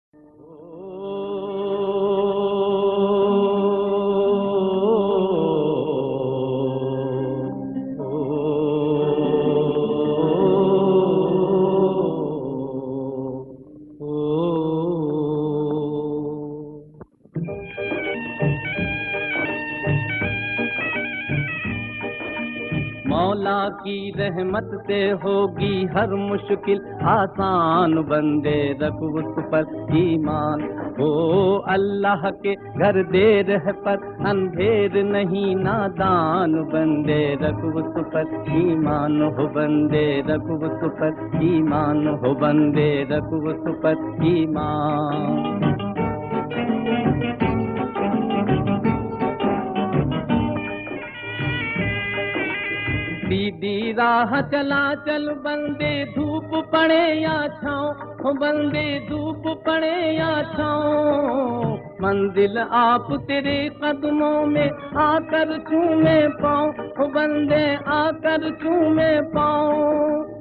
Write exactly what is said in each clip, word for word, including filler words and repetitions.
मौला की रहमत से होगी हर मुश्किल आसान, बंदे रख उस पर ईमान। हो अल्लाह के घर देर है पर अंधेर नहीं नादान, बंदे रख उस पर ईमान। हो बंदे रख उस पर ईमान, हो बंदे रख उस पर ईमान। सीधी राह चला चल बंदे, धूप पड़े या छाँव, बंदे धूप पड़े या छाँव। मंजिल आप तेरे कदमों में आकर चूमे पाँव, बंदे आकर चूमे पाँव।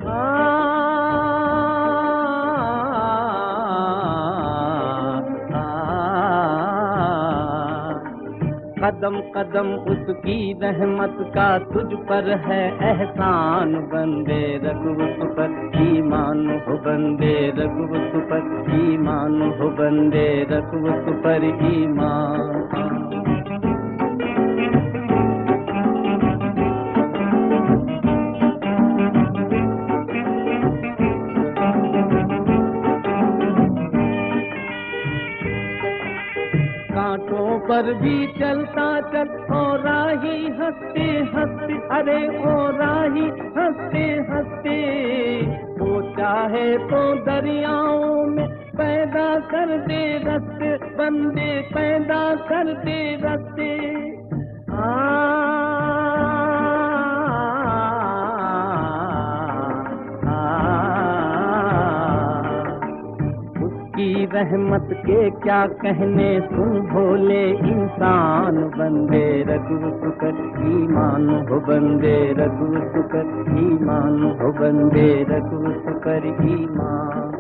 कदम कदम उसकी रहमत का तुझ पर है एहसान, बंदे रख उस पर ईमान। हो बंदे रख उस पर ईमान, हो बंदे रख उस पर ईमान। कांटों पर भी चलता चल ओ राही हंसते हंसते, अरे ओ राही हंसते हंसते। वो चाहे तो दरियाओं में पैदा कर दे रास्ते, बंदे पैदा कर दे रास्ते। की रहमत के क्या कहने सुन भोले इंसान, बंदे रख उस पर ईमान। हो बंदे रख उस पर ईमान, हो बंदे रख उस पर ईमान।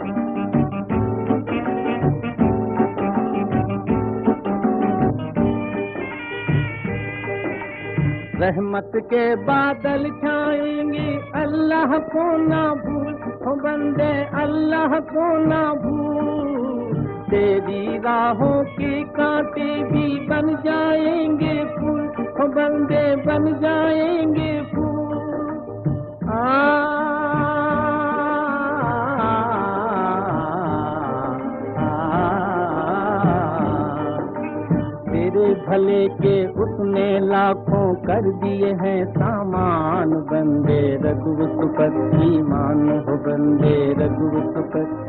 रहमत के बादल छाएंगे अल्लाह को ना भूल, हो बंदे अल्लाह को ना भूल। तेरी राहों के कांटे भी बन जाएंगे फूल, हो बंदे बन जाएंगे फूल। आ तेरे भले के उसने लाखों कर दिए हैं सामान, बंदे रख उस पर ईमान। हो बंदे रख उस पर